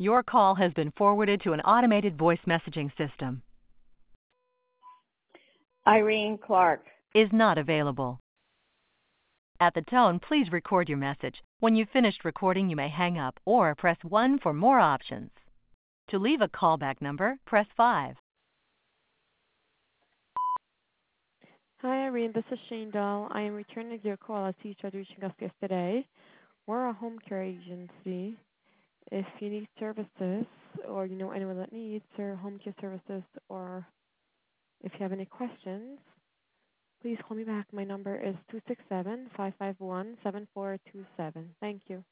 Your call has been forwarded to an automated voice messaging system. Irene Clark. Is not available. At the tone, please record your message. When you've finished recording, you may hang up or press 1 for more options. To leave a callback number, press 5. Hi, Irene. This is Shane Dahl. I am returning your call as you tried reaching us yesterday. We're a home care agency. If you need services or you know anyone that needs home care services, or if you have any questions, please call me back. My number is 267-551-7427. Thank you.